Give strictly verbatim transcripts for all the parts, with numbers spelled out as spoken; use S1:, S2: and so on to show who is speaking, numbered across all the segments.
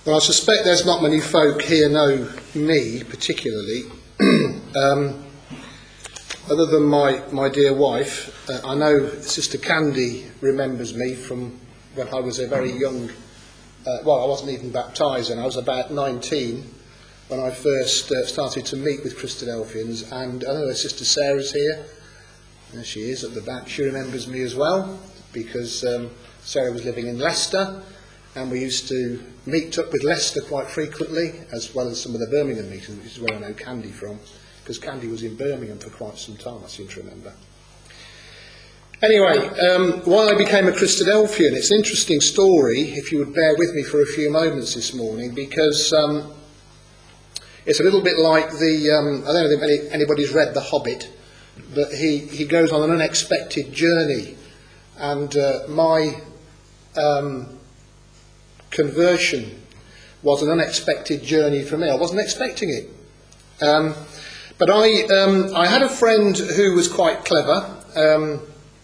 S1: Well, I suspect there's not many folk here know me particularly, um, other than my, my dear wife. Uh, I know Sister Candy remembers me from when I was a very young, uh, well, I wasn't even baptised, and I was about nineteen when I first uh, started to meet with Christadelphians, and I know Sister Sarah's here. There she is at the back. She remembers me as well, because um, Sarah was living in Leicester, and we used to meet up with Leicester quite frequently, as well as some of the Birmingham meetings, which is where I know Candy from, because Candy was in Birmingham for quite some time, I seem to remember. Anyway, um, why I became a Christadelphian, it's an interesting story, if you would bear with me for a few moments this morning, because um, it's a little bit like the, um, I don't know if any, anybody's read The Hobbit, but he, he goes on an unexpected journey, and uh, my um, conversion was an unexpected journey for me. I wasn't expecting it. Um, but I, um, I had a friend who was quite clever, um,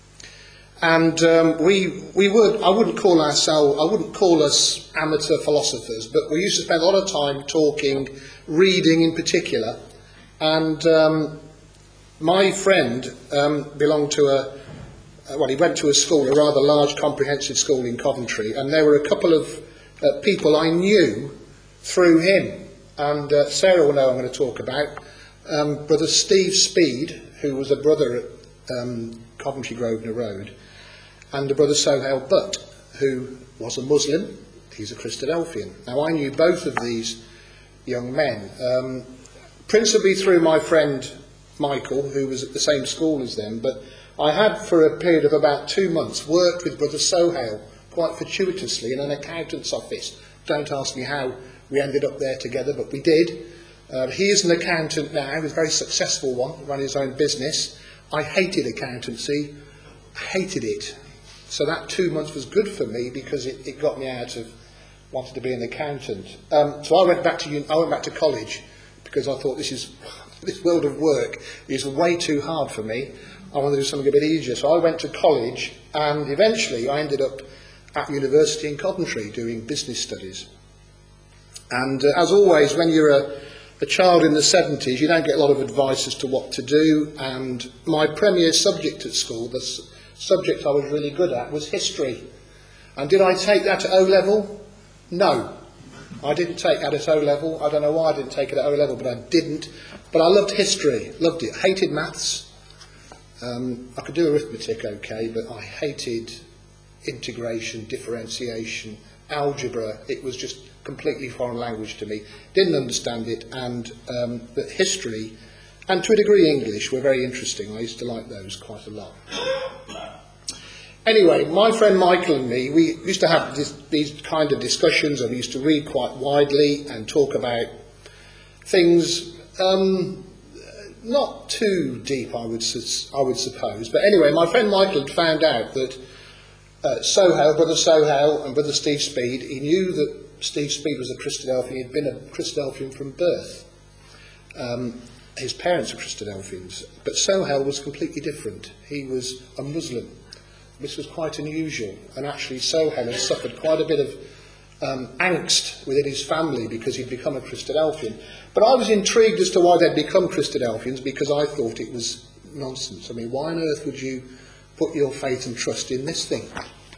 S1: and um, we, we would, I wouldn't call ourselves, I wouldn't call us amateur philosophers, but we used to spend a lot of time talking, reading in particular, and um, my friend um, belonged to a, well, he went to a school, a rather large comprehensive school in Coventry, and there were a couple of uh, people I knew through him, and uh, Sarah will know I'm going to talk about, um, Brother Steve Speed, who was a brother at um, Coventry Grosvenor Road, and a Brother Sohail Butt, who was a Muslim. He's a Christadelphian. Now, I knew both of these young men, um, principally through my friend Michael, who was at the same school as them, but I had for a period of about two months worked with Brother Sohail quite fortuitously in an accountant's office. Don't ask me how we ended up there together, but we did. Uh, he is an accountant now, he's a very successful one, running his own business. I hated accountancy, hated it. So that two months was good for me because it, it got me out of wanting to be an accountant. Um, so I went back to I went back to college because I thought this is this world of work is way too hard for me. I want to do something a bit easier. So I went to college, and eventually I ended up at university in Coventry doing business studies. And uh, as always, when you're a, a child in the seventies, you don't get a lot of advice as to what to do. And my premier subject at school, the s- subject I was really good at, was history. And did I take that at O-level? No. I didn't take that at O-level. I don't know why I didn't take it at O-level, but I didn't. But I loved history, loved it. Hated maths. Um, I could do arithmetic okay, but I hated integration, differentiation, algebra. It was just completely foreign language to me. Didn't understand it, and um, but history, and to a degree English, were very interesting. I used to like those quite a lot. Anyway, my friend Michael and me, we used to have this, these kind of discussions, and we used to read quite widely and talk about things um, not too deep, I would I would suppose. But anyway, my friend Michael had found out that uh, Sohail, Brother Sohail and Brother Steve Speed, he knew that Steve Speed was a Christadelphian. He'd been a Christadelphian from birth. Um, his parents were Christadelphians, but Sohail was completely different. He was a Muslim. This was quite unusual, and actually Sohail had suffered quite a bit of um, angst within his family because he'd become a Christadelphian. But I was intrigued as to why they'd become Christadelphians, because I thought it was nonsense. I mean, why on earth would you put your faith and trust in this thing?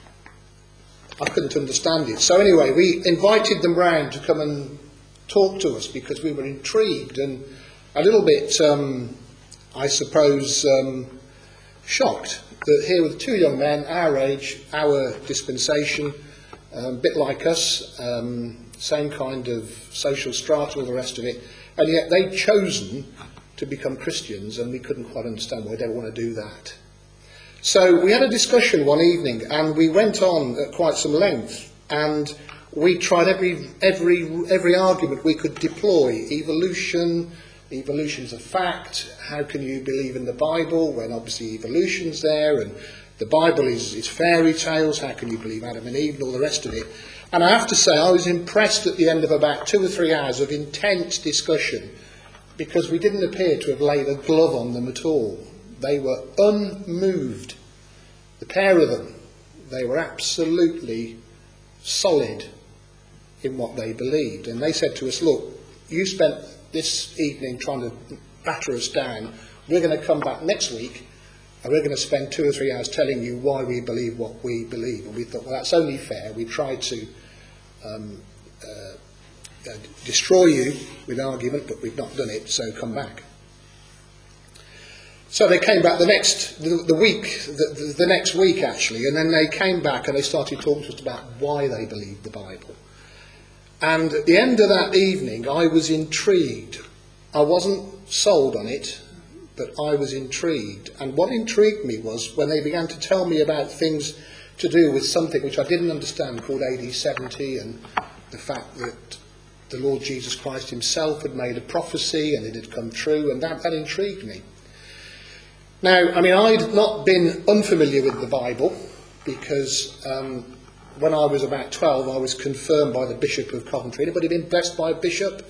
S1: I couldn't understand it. So anyway, we invited them round to come and talk to us because we were intrigued and a little bit, um, I suppose, um, shocked that here were two young men, our age, our dispensation, a um, bit like us, um, same kind of social strata, all the rest of it, and yet they'd chosen to become Christians, and we couldn't quite understand why they'd want to do that. So we had a discussion one evening, and we went on at quite some length, and we tried every every every argument we could deploy. Evolution, evolution's a fact. How can you believe in the Bible when obviously evolution's there, and the Bible is, is fairy tales? How can you believe Adam and Eve and all the rest of it? And I have to say, I was impressed at the end of about two or three hours of intense discussion, because we didn't appear to have laid a glove on them at all. They were unmoved. The pair of them, they were absolutely solid in what they believed. And they said to us, look, you spent this evening trying to batter us down. We're going to come back next week and we're going to spend two or three hours telling you why we believe what we believe. And we thought, well, that's only fair. We tried to um, uh, uh, destroy you with argument, but we've not done it, so come back. So they came back the next the, the week, the, the, the next week actually, and then they came back and they started talking to us about why they believed the Bible. And at the end of that evening, I was intrigued. I wasn't sold on it, but I was intrigued. And what intrigued me was when they began to tell me about things to do with something which I didn't understand, called A D seventy, and the fact that the Lord Jesus Christ himself had made a prophecy and it had come true, and that, that intrigued me. Now, I mean, I'd not been unfamiliar with the Bible because um, when I was about twelve, I was confirmed by the Bishop of Coventry. Anybody been blessed by a bishop?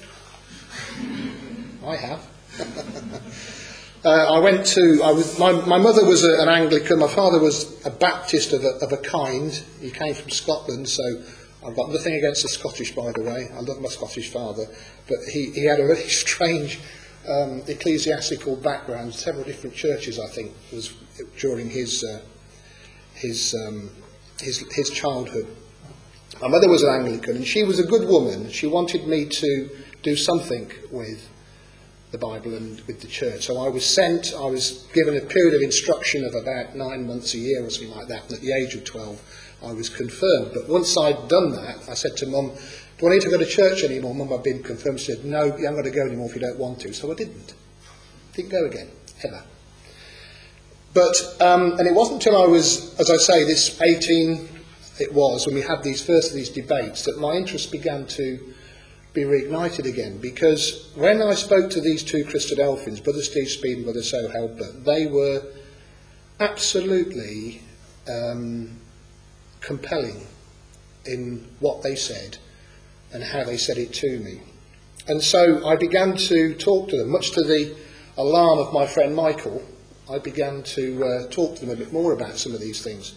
S1: I have. uh, I went to, I was, my, my mother was a, an Anglican, my father was a Baptist of a, of a kind. He came from Scotland, so I've got nothing against the Scottish, by the way. I love my Scottish father, but he, he had a really strange Um, ecclesiastical background, several different churches, I think, was during his uh, his, um, his his childhood. My mother was an Anglican, and she was a good woman. She wanted me to do something with the Bible and with the church. So I was sent, I was given a period of instruction of about nine months a year or something like that, and at the age of twelve I was confirmed. But once I'd done that, I said to Mum, do I need to go to church anymore? Mum, I've been confirmed. She said, no, you haven't got to go anymore if you don't want to. So I didn't. Didn't go again, ever. But, um, and it wasn't until I was, as I say, this eighteen, it was, when we had these first of these debates, that my interest began to be reignited again. Because when I spoke to these two Christadelphians, Brother Steve Speed and Brother So Helper, they were absolutely um, compelling in what they said and how they said it to me. And so I began to talk to them, much to the alarm of my friend Michael. I began to uh, talk to them a bit more about some of these things.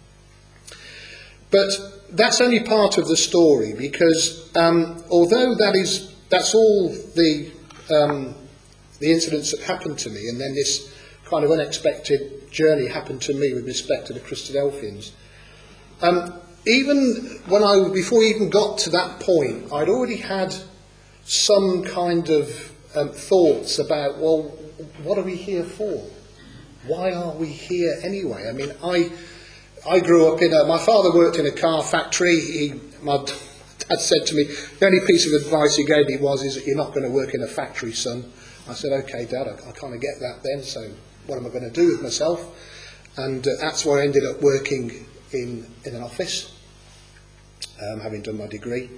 S1: But that's only part of the story, because um, although that is that's all the um, the incidents that happened to me, and then this kind of unexpected journey happened to me with respect to the Christadelphians. Um, even when I, before I even got to that point, I'd already had some kind of um, thoughts about, well, what are we here for? Why are we here anyway? I mean, I I grew up in a, my father worked in a car factory. He, my dad said to me, the only piece of advice he gave me was, is that you're not going to work in a factory, son. I said, okay, Dad, I, I kind of get that then, so what am I going to do with myself? And uh, that's where I ended up working in, in an office, um, having done my degree.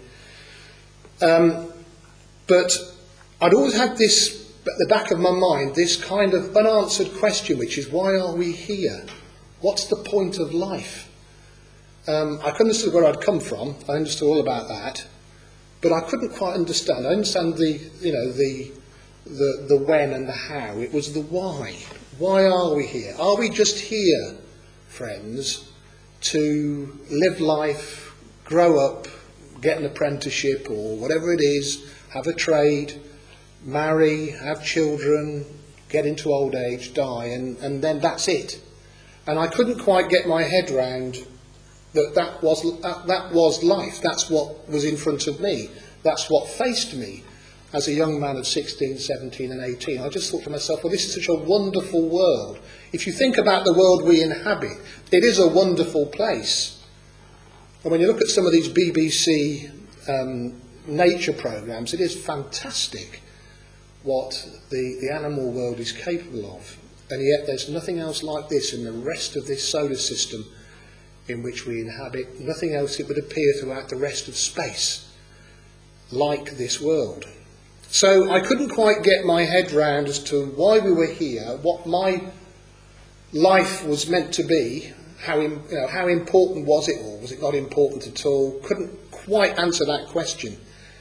S1: Um, but I'd always had this, at the back of my mind, this kind of unanswered question, which is, why are we here? What's the point of life? Um, I couldn't understand where I'd come from. I understood all about that, but I couldn't quite understand. I understand the, you know, the, the, the when and the how. It was the why. Why are we here? Are we just here, friends, to live life, grow up, get an apprenticeship or whatever it is, have a trade, marry, have children, get into old age, die, and, and then that's it? And I couldn't quite get my head round that that was, that, that was life. That's what was in front of me. That's what faced me as a young man of sixteen, seventeen and eighteen. I just thought to myself, well, this is such a wonderful world. If you think about the world we inhabit, it is a wonderful place. And when you look at some of these B B C um, nature programmes, it is fantastic what the, the animal world is capable of. And yet there's nothing else like this in the rest of this solar system in which we inhabit. Nothing else, it would appear, throughout the rest of space like this world. So I couldn't quite get my head round as to why we were here, what my life was meant to be, how, you know, how important was it, or was it not important at all? Couldn't quite answer that question.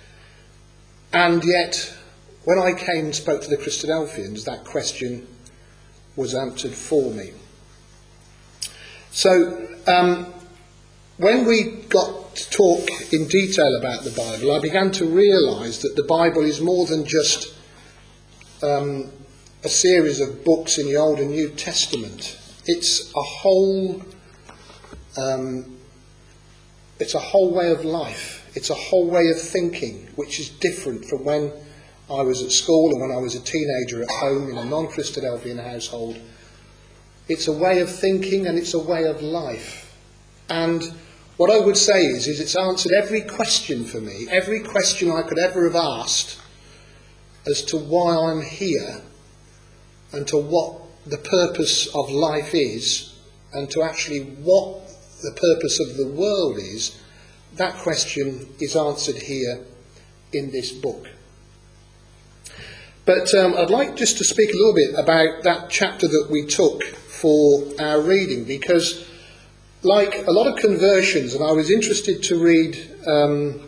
S1: And yet, when I came and spoke to the Christadelphians, that question was answered for me. So um, when we got to talk in detail about the Bible, I began to realise that the Bible is more than just um, a series of books in the Old and New Testament. It's a whole, um, it's a whole way of life. It's a whole way of thinking, which is different from when I was at school and when I was a teenager at home in a non-Christadelphian household. It's a way of thinking and it's a way of life. And what I would say is, is it's answered every question for me, every question I could ever have asked as to why I'm here and to what the purpose of life is and to actually what the purpose of the world is. That question is answered here in this book. But um, I'd like just to speak a little bit about that chapter that we took for our reading, because like a lot of conversions, and I was interested to read, um,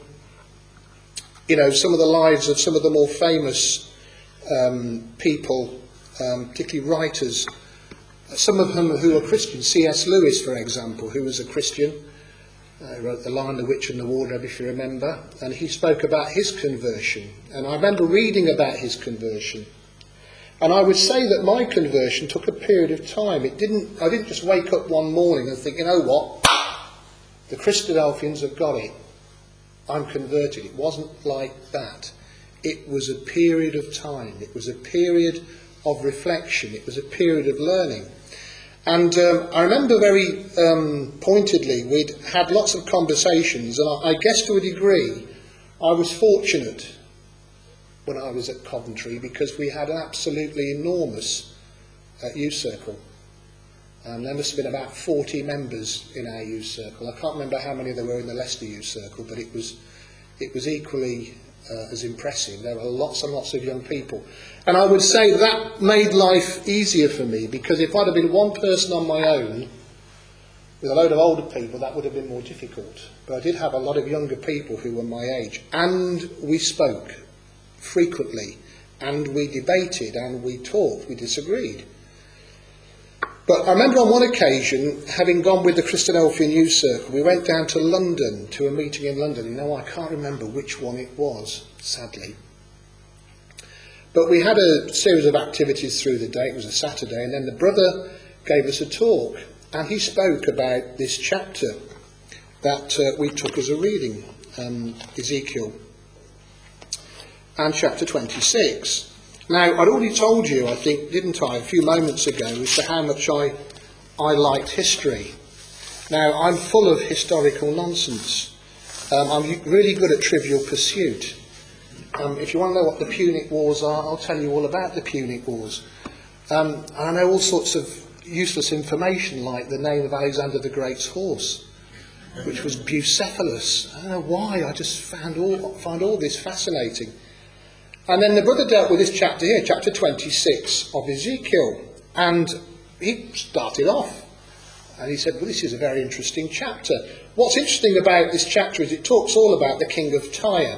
S1: you know, some of the lives of some of the more famous um, people, um, particularly writers, some of them who are Christians. C S Lewis, for example, who was a Christian, uh, wrote The Lion, the Witch and the Wardrobe, if you remember, and he spoke about his conversion. And I remember reading about his conversion. And I would say that my conversion took a period of time. It didn't. I didn't just wake up one morning and think, you know what, the Christadelphians have got it. I'm converted. It wasn't like that. It was a period of time. It was a period of reflection. It was a period of learning. And um, I remember very um, pointedly, we'd had lots of conversations, and I, I guess to a degree, I was fortunate when I was at Coventry, because we had an absolutely enormous uh, youth circle. Um, there must have been about forty members in our youth circle. I can't remember how many there were in the Leicester youth circle, but it was it was equally uh, as impressive. There were lots and lots of young people. And I would say that made life easier for me, because if I'd have been one person on my own, with a load of older people, that would have been more difficult. But I did have a lot of younger people who were my age, and we spoke frequently, and we debated, and we talked, we disagreed. But I remember on one occasion, having gone with the Christadelphian Youth Circle, we went down to London, to a meeting in London. You know, I can't remember which one it was, sadly. But we had a series of activities through the day. It was a Saturday, and then the brother gave us a talk, and he spoke about this chapter that uh, we took as a reading, um, Ezekiel, and chapter twenty-six. Now, I'd already told you, I think, didn't I, a few moments ago, as to how much I, I liked history. Now, I'm full of historical nonsense. Um, I'm really good at Trivial Pursuit. Um, if you want to know what the Punic Wars are, I'll tell you all about the Punic Wars. Um, and I know all sorts of useless information, like the name of Alexander the Great's horse, which was Bucephalus. I don't know why, I just found all, find all this fascinating. And then the brother dealt with this chapter here, chapter twenty-six of Ezekiel. And he started off. And he said, well, this is a very interesting chapter. What's interesting about this chapter is it talks all about the king of Tyre.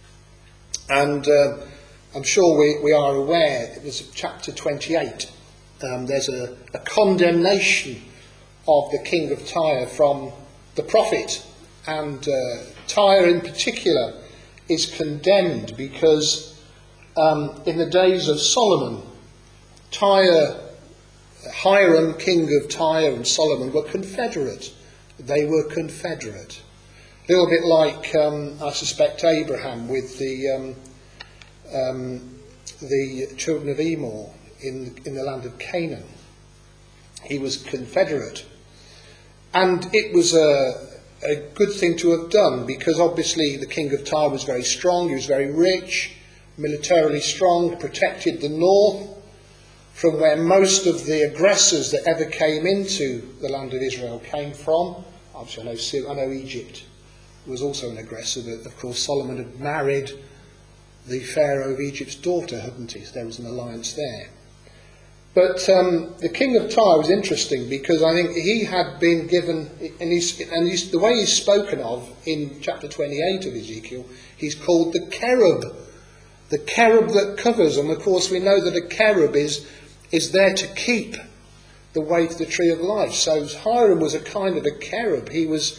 S1: And uh, I'm sure we, we are aware, it was chapter twenty-eight. Um, there's a, a condemnation of the king of Tyre from the prophet. And uh, Tyre in particular is condemned because Um, in the days of Solomon, Tyre, Hiram, king of Tyre, and Solomon were confederate. They were confederate. A little bit like, um, I suspect, Abraham with the um, um, the children of Emor in, in the land of Canaan. He was confederate. And it was a, a good thing to have done, because obviously the king of Tyre was very strong, he was very rich, militarily strong, protected the north from where most of the aggressors that ever came into the land of Israel came from. Obviously, I know, Syria, I know Egypt was also an aggressor, but of course Solomon had married the Pharaoh of Egypt's daughter, hadn't he? So there was an alliance there. But um, the king of Tyre was interesting, because I think he had been given, and, he's, and he's, the way he's spoken of in chapter twenty-eight of Ezekiel, he's called the cherub. The cherub that covers, and of course we know that a cherub is, is there to keep the way to the tree of life. So Hiram was a kind of a cherub. He was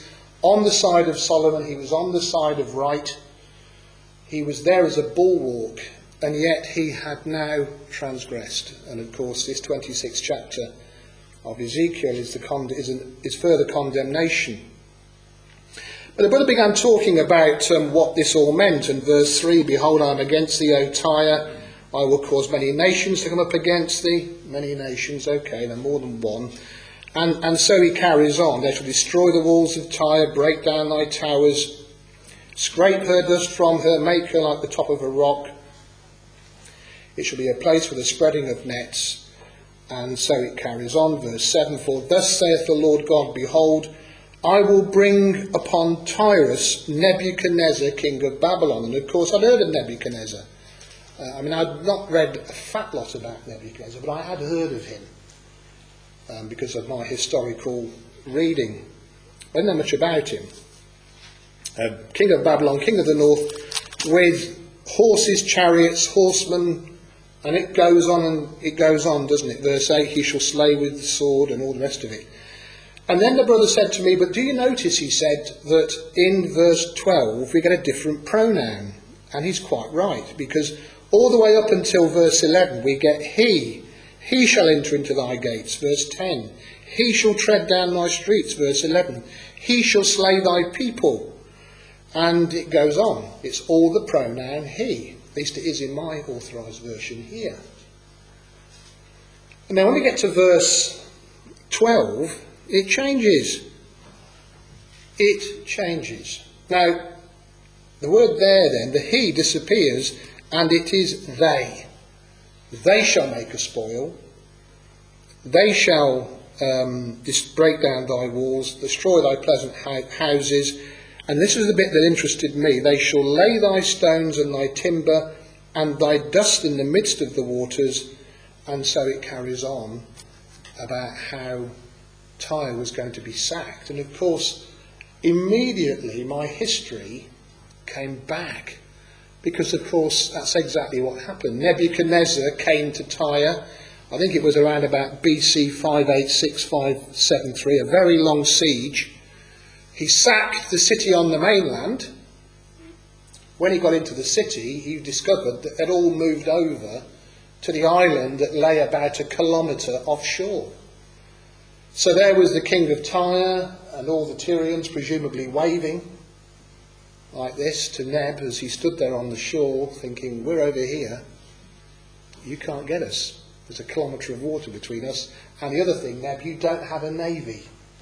S1: on the side of Solomon, he was on the side of right, he was there as a bulwark, and yet he had now transgressed. And of course this twenty-sixth chapter of Ezekiel is, the con- is, an, is further condemnation. But the brother began talking about um, what this all meant, and verse three, behold, I am against thee, O Tyre, I will cause many nations to come up against thee. Many nations, okay, there are more than one. And, and so he carries on. They shall destroy the walls of Tyre, break down thy towers, scrape her dust from her, make her like the top of a rock. It shall be a place for the spreading of nets. And so it carries on, verse seven, for thus saith the Lord God, behold, I will bring upon Tyrus Nebuchadnezzar, king of Babylon. And of course I'd heard of Nebuchadnezzar. Uh, I mean, I'd not read a fat lot about Nebuchadnezzar, but I had heard of him um, because of my historical reading. I didn't know much about him. Uh, king of Babylon, king of the north, with horses, chariots, horsemen, and it goes on and it goes on, doesn't it? Verse eight, he shall slay with the sword and all the rest of it. And then the brother said to me, but do you notice, he said, that in verse twelve we get a different pronoun? And he's quite right, because all the way up until verse eleven we get he. He shall enter into thy gates, verse ten. He shall tread down thy streets, verse eleven. He shall slay thy people. And it goes on. It's all the pronoun he. At least it is in my authorised version here. And now when we get to verse twelve, it changes. It changes. Now, the word there then, the he disappears, and it is they. They shall make a spoil. They shall um, break down thy walls, destroy thy pleasant houses. And this is the bit that interested me. They shall lay thy stones and thy timber and thy dust in the midst of the waters. And so it carries on about how Tyre was going to be sacked. And of course, immediately my history came back. Because of course, that's exactly what happened. Nebuchadnezzar came to Tyre. I think it was around about B C five eighty-six, five seventy-three, a very long siege. He sacked the city on the mainland. When he got into the city, he discovered that they'd all moved over to the island that lay about a kilometre offshore. So there was the king of Tyre and all the Tyrians presumably waving like this to Neb as he stood there on the shore thinking, we're over here, you can't get us. There's a kilometre of water between us. And the other thing, Neb, you don't have a navy.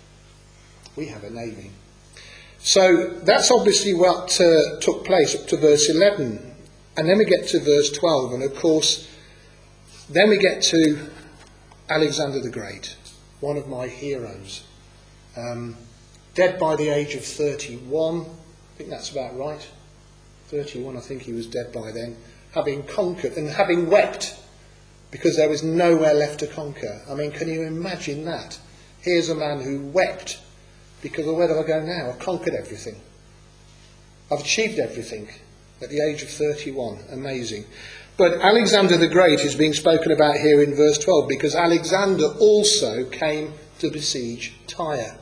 S1: We have a navy. So that's obviously what uh, took place up to verse eleven. And then we get to verse twelve. And of course, then we get to Alexander the Great, one of my heroes. Um, dead by the age of thirty-one. I think that's about right. thirty-one, I think he was dead by then. Having conquered and having wept because there was nowhere left to conquer. I mean, can you imagine that? Here's a man who wept because, well, where do I go now? I've conquered everything. I've achieved everything at the age of thirty-one. Amazing. But Alexander the Great is being spoken about here in verse twelve because Alexander also came to besiege Tyre.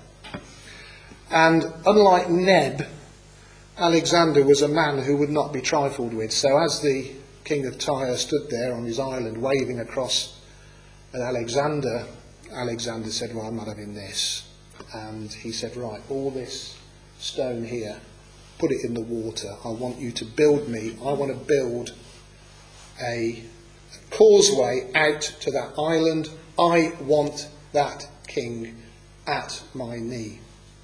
S1: And unlike Neb, Alexander was a man who would not be trifled with. So as the king of Tyre stood there on his island waving across at Alexander, Alexander said, well, I'm not having this. And he said, right, all this stone here, put it in the water. I want you to build me, I want to build a causeway out to that island. I want that king at my knee,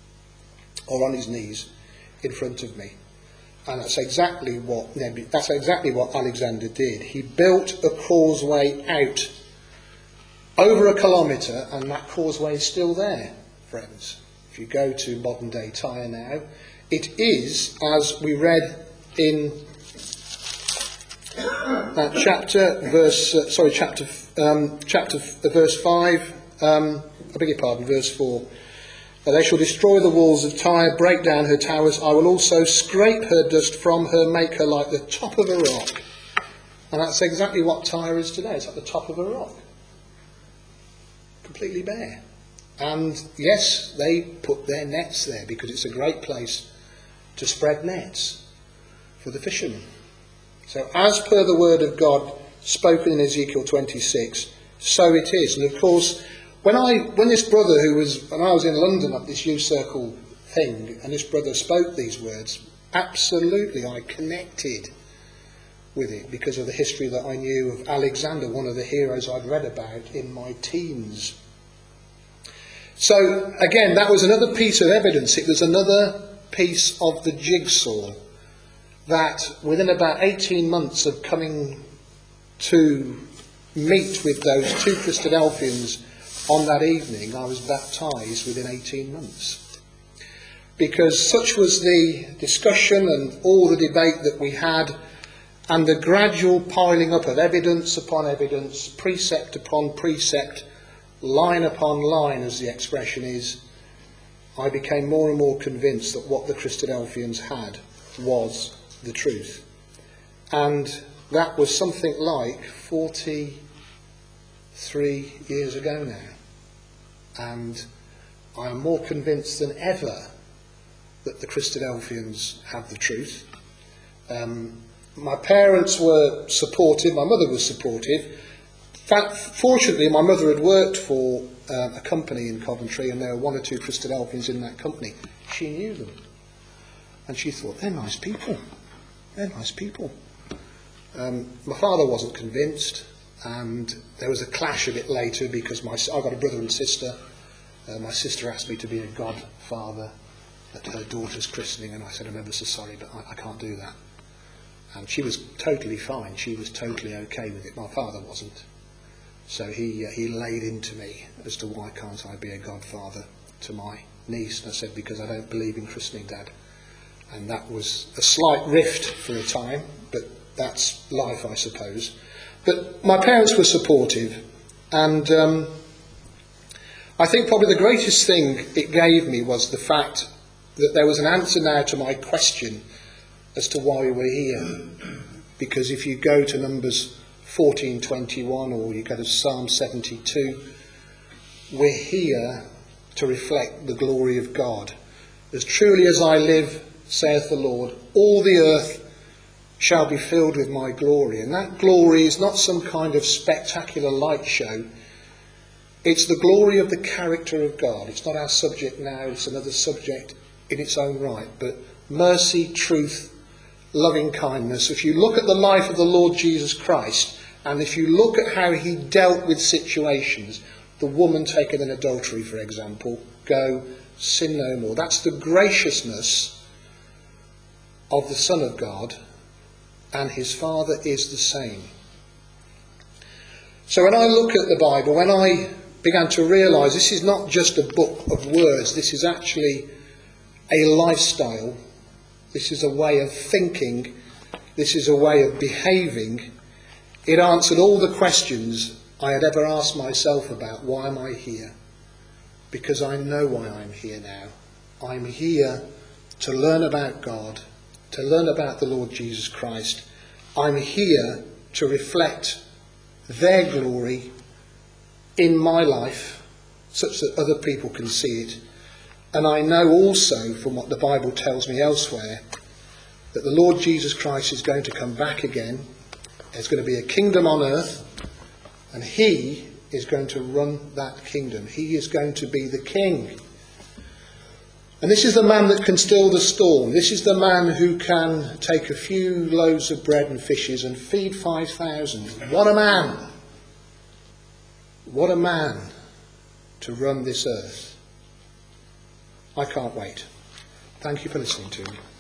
S1: or on his knees in front of me. And that's exactly what Nebu- that's exactly what Alexander did. He built a causeway out over a kilometre, and that causeway is still there, friends. If you go to modern day Tyre now, it is, as we read in that chapter, verse uh, sorry, chapter um, chapter uh, verse five. Um, I beg your pardon, verse four. They shall destroy the walls of Tyre, break down her towers. I will also scrape her dust from her, make her like the top of a rock. And that's exactly what Tyre is today. It's like the top of a rock. Completely bare. And yes, they put their nets there because it's a great place to spread nets for the fishermen. So as per the word of God spoken in Ezekiel twenty-six, so it is. And of course, when I when this brother who was, when I was in London at this youth circle thing, and this brother spoke these words, absolutely I connected with it because of the history that I knew of Alexander, one of the heroes I'd read about in my teens. So again, that was another piece of evidence. It was another piece of the jigsaw that within about eighteen months of coming to meet with those two Christadelphians on that evening, I was baptised within eighteen months. Because such was the discussion and all the debate that we had, and the gradual piling up of evidence upon evidence, precept upon precept, line upon line, as the expression is, I became more and more convinced that what the Christadelphians had was the truth. And that was something like forty-three years ago now. And I am more convinced than ever that the Christadelphians have the truth. Um, my parents were supportive, my mother was supportive. Fortunately, my mother had worked for uh, a company in Coventry, and there were one or two Christadelphians in that company. She knew them. And she thought, they're nice people. They're nice people. Um, my father wasn't convinced, and there was a clash a bit later because my, I've got a brother and sister. Uh, my sister asked me to be a godfather at her daughter's christening, and I said, I'm ever so sorry, but I, I can't do that. And she was totally fine. She was totally okay with it. My father wasn't. So he uh, he laid into me as to why can't I be a godfather to my niece. And I said, because I don't believe in christening, Dad. And that was a slight rift for a time, but that's life, I suppose. But my parents were supportive, and um, I think probably the greatest thing it gave me was the fact that there was an answer now to my question as to why we're here. Because if you go to Numbers fourteen twenty-one, or you go to Psalm seventy-two, we're here to reflect the glory of God. As truly as I live, saith the Lord, all the earth shall be filled with my glory. And that glory is not some kind of spectacular light show. It's the glory of the character of God. It's not our subject now, it's another subject in its own right. But mercy, truth, loving kindness. If you look at the life of the Lord Jesus Christ, and if you look at how he dealt with situations, the woman taken in adultery, for example, go, sin no more. That's the graciousness of the Son of God, and his Father is the same. So when I look at the Bible, when I began to realise this is not just a book of words, this is actually a lifestyle, this is a way of thinking, this is a way of behaving, it answered all the questions I had ever asked myself about why am I here? Because I know why I'm here now. I'm here to learn about God, to learn about the Lord Jesus Christ. I'm here to reflect their glory in my life such that other people can see it. And I know also from what the Bible tells me elsewhere that the Lord Jesus Christ is going to come back again. There's going to be a kingdom on earth, and he is going to run that kingdom. He is going to be the king. And this is the man that can still the storm. This is the man who can take a few loaves of bread and fishes and feed five thousand. What a man! What a man to run this earth. I can't wait. Thank you for listening to me.